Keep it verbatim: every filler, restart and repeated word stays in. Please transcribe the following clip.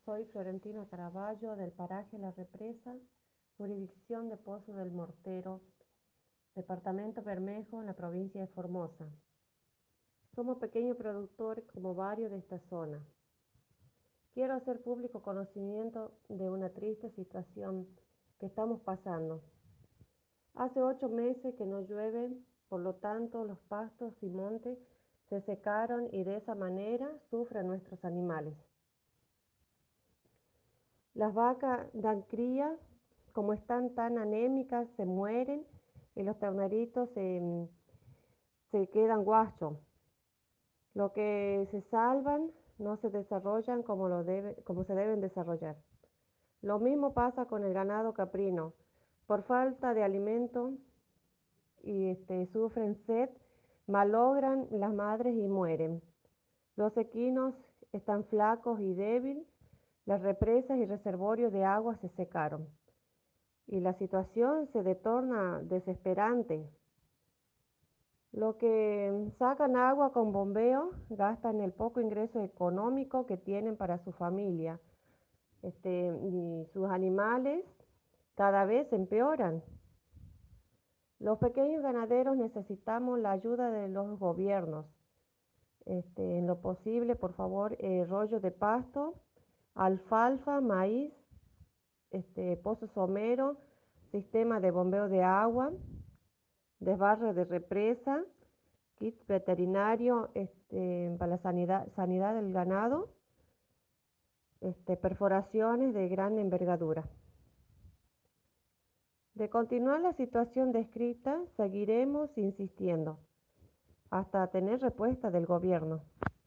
Soy Florentina Caraballo del paraje La Represa, jurisdicción de Pozo del Mortero, departamento Bermejo, en la provincia de Formosa. Somos pequeños productores como varios de esta zona. Quiero hacer público conocimiento de una triste situación que estamos pasando. Hace ocho meses que no llueve, por lo tanto los pastos y montes se secaron y de esa manera sufren nuestros animales. Las vacas dan cría, como están tan anémicas, se mueren y los terneritos se, se quedan guachos. Lo que se salvan no se desarrollan como, lo debe, como se deben desarrollar. Lo mismo pasa con el ganado caprino. Por falta de alimento y este, sufren sed, malogran las madres y mueren. Los equinos están flacos y débiles, las represas y reservorios de agua se secaron y la situación se torna desesperante. Los que sacan agua con bombeo gastan el poco ingreso económico que tienen para su familia, este, y sus animales cada vez empeoran. Los pequeños ganaderos necesitamos la ayuda de los gobiernos. Este, en lo posible, por favor, eh, rollo de pasto, alfalfa, maíz, este, pozo somero, sistema de bombeo de agua, desbarre de represa, kit veterinario este, para la sanidad, sanidad del ganado, este, perforaciones de gran envergadura. De continuar la situación descrita, seguiremos insistiendo hasta tener respuesta del gobierno.